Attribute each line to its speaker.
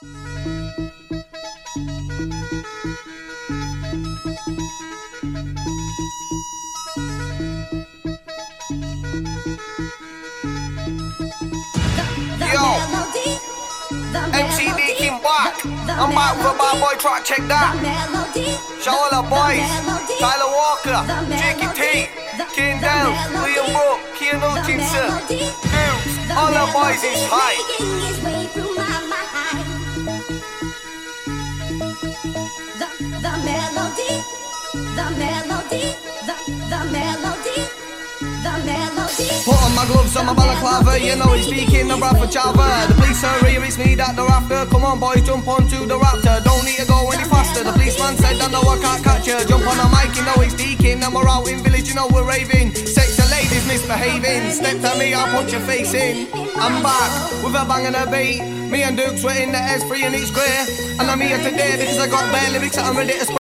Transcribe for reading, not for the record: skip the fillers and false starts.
Speaker 1: MCD King back. I'm back with a bad boy track, check that. Shout all the boys, Tyler Walker, Jakey T, King Dell, William Brook, Kian Hutchinson, Dukes, all the boys is high. Put on my gloves on my balaclava, you know he's speaking the rap for Java. The police are here, it's me that they're after. Come on boys, jump onto the raptor. Don't need to go any faster. The policeman said, I know I can't catch you. Jump on the mic, you know he's deaking. And we're out in village, you know we're raving. Sexy ladies misbehaving. Step to me, I'll punch your face in. I'm back with a bang and a beat. Me and Dukes were in the S3 and it's clear. And I'm here today because I got bare lyrics that I'm ready to